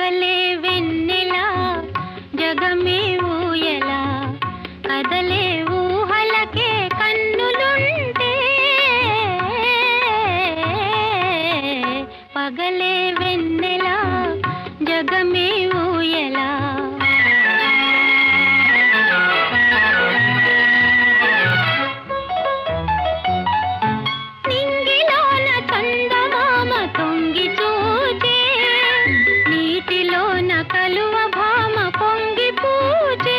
పగలే వెన్నెలా జగమే ఊయలా కదలే ఊహలకే కన్నులుంటే పగలే వెన్నెలా జగమే ఊయలా నింగిలోన చందమామ తొంగి చూచే నీటిలోన కలువ భామ పొంగి పూచే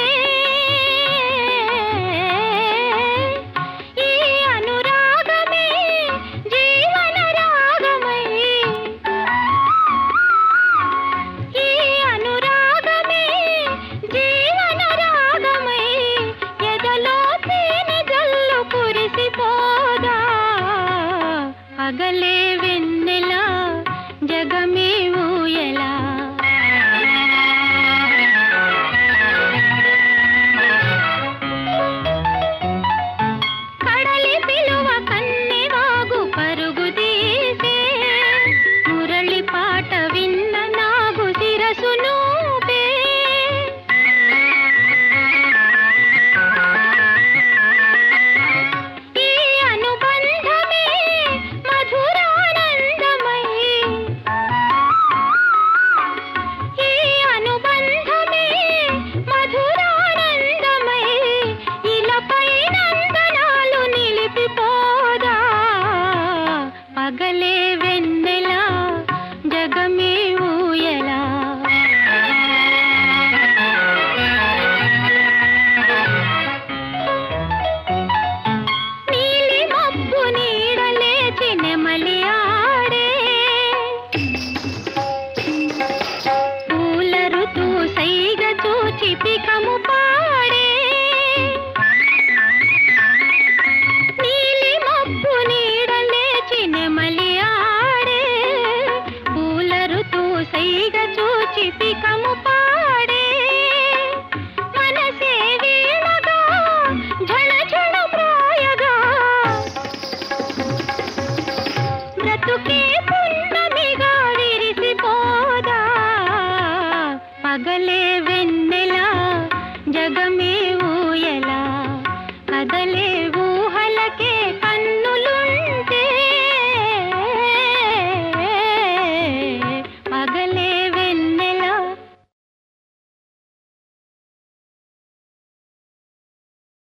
ఈ అనురాగమే జీవన రాగమై ఈ అనురాగమే జీవన రాగమై ఎదలో తేనె జల్లు కురిసిపోదా పగలే వెన్నెలా జగమే ఊయలా కడలి పిలువ కన్నెవాగు పరుగు తీసే మురళి పాట విన్న నాగు శిరసు నూపే ఈ అనుబంధమే మధురానందమై ఈ అనుబంధమే మధురానందమై ఇలపై నందనాలు నిలిపిపోదా పగలే వెన్నెలా జగమే ఊయలా నీలి మబ్బు నీడలేచి నెమలి ఆడే పూల ఋతువు సైగ చూచి పికము పాడే నీలి మబ్బు నీడలేచి నెమలి ఆడే పూల ఋతువు సైగ చూచి పికము పాడే మనసే వీణగా ఝణ ఝణ ప్రాయగా బ్రతుకే పున్నమిగా విరిసిపోదా పగలే